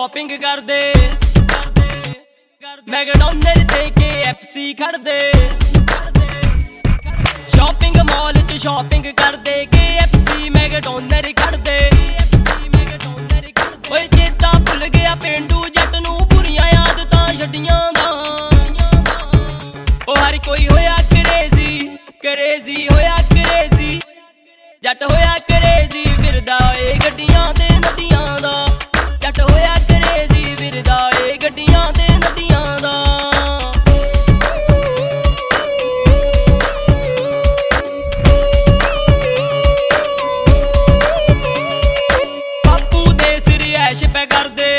shopping कर दे McDonald ते KFC खड़ दे शॉपिंग मॉल च शॉपिंग कर दे KFC मैकडॉनल्ड खड़ दे ओए चेता भुल गया पेंडू जट नू बुरियां आदतां छड्डियां दा ओ हर कोई होया क्रेजी क्रेजी होया क्रेजी जट होया क्रेजी फिरदा ए गड्डियां ते नड्डियां दा जट होया क्रेजी फिरदा ए गड्डियां ते नड्डियां दा बापू दे सिर ऐश पे कर दे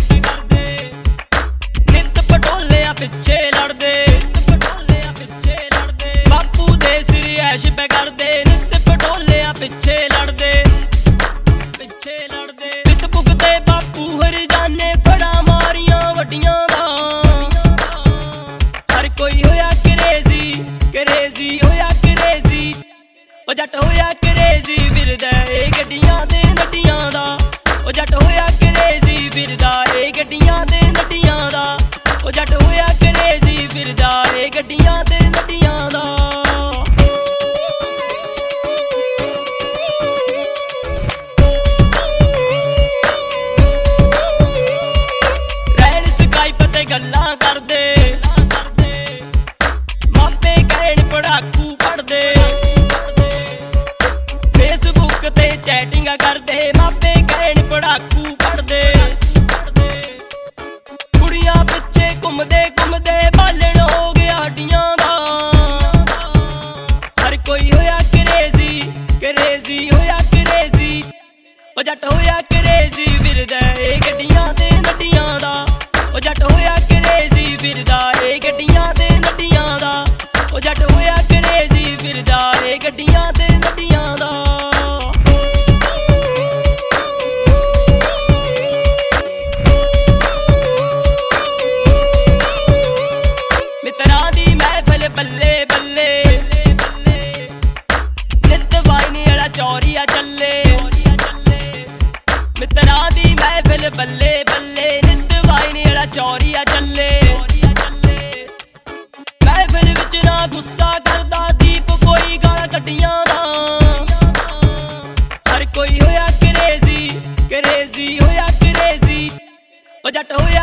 नित पटोलिया पिछे लड़दे बापू दे सिर ऐश पे कर दे नित पटोलिया पिछे लड़दे नित भुगते बापू हर जाने फड़ा मारियां वड्डियां दा हर कोई होया क्रेजी क्रेजी होया क्रेजी ओ जट होया क्रेजी फिरदा ए गड्डियां ते नड्डियां दा ओ जट होया क्रेजी फिरदा ए गड्डियां ते नड्डियां दा ओ जट होया क्रेजी फिरदा ए गड्डियां ते नड्डियां दा गल्लां कर दे मापे कहण पढ़ाकू पढ़ दे फेसबुक ते चैटिंग कर दे मापे कहण पढ़ाकू पढ़ दे कुड़ियां पिछे घुमदे घुमदे बालन हो गया हड्डियां दा हर कोई होया क्रेजी क्रेजी होया क्रेजी ओ जट होया क्रेजी फिरदा ए गड्डियां ते नड्डियां दा ओ जट होया क्रेजी फिरदा ए गड्डियां ते नड्डियां दा ओ जट होया क्रेजी फिरदा ए गड्डियां ते नड्डियां दा मित्तरां दी महफिल बल्ले बल्ले नित वाइनी आला चौरिया चले मित्तरां दी महफिल बल्ले बल्ले नित वाइनी आला चौरिया चले महफिल विच ना गुस्सा करदा दीप कोई गालां कड्डियां दा हर कोई होया क्रेजी क्रेजी होया क्रेजी ओ जट होया